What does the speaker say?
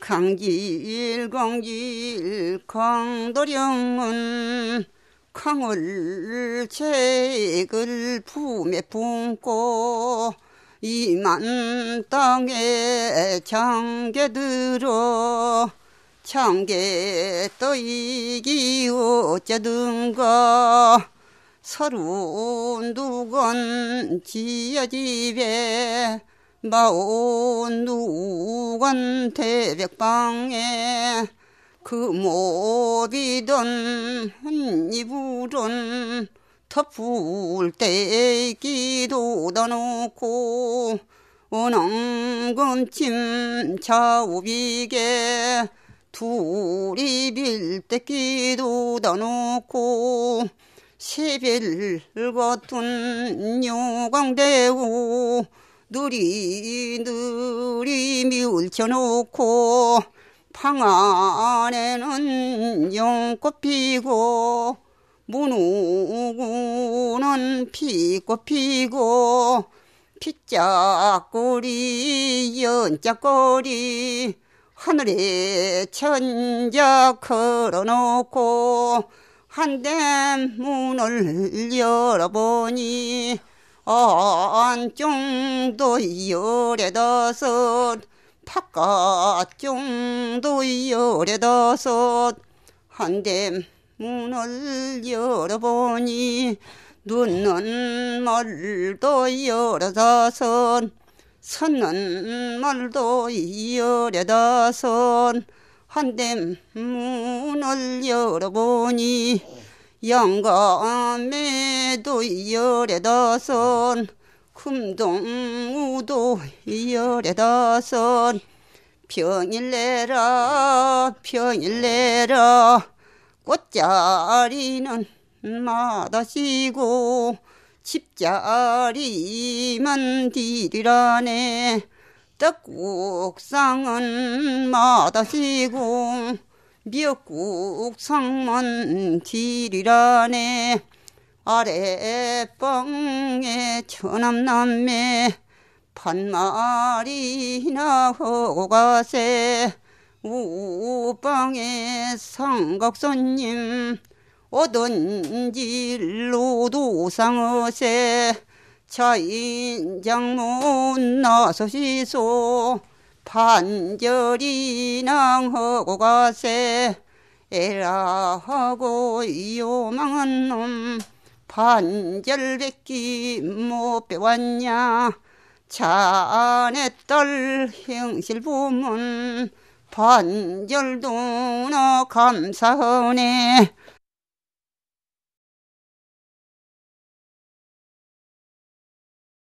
강길 강도령은 강을 책을 품에 품고 이만 땅에 장개들어 장개 떠이기 어쩌든가 서른 두건 지하집에 마흔 두건 태백방에 그 못이던 한이불은 덮을 때 기도다 놓고 원앙금침 자우비게 둘이 빌 때 기도다 놓고 시빌 같은 요광대고 느리 밀쳐놓고 방 안에는 연꽃 피고 문우구는 피꽃 피고 핏짝거리 연짝거리 하늘에 천자 걸어놓고 한댐 문을 열어보니 안쪽도 열에다섯 바깥쪽도 열에다섯 한댐 문을 열어보니 눈는 말도 열어다섯 섰는 말도 열에다섯 한댐 문을 열어보니 영감에도 열에다섯 금동우도 열에다섯 평일내라 평일내라 꽃자리는 마다시고 집자리만 디리라네 떡국상은 마다시고 미역국상만 디리라네 아래방에 처남남매 반마리나 하고 가세 우방에 상각손님 오던 길로도 상어세 차인장문 나서시소 반절이나 하고 가세 에라하고 요망한 놈 반절백기 못 배웠냐 자네 딸 형실부문 반절도나 감사하네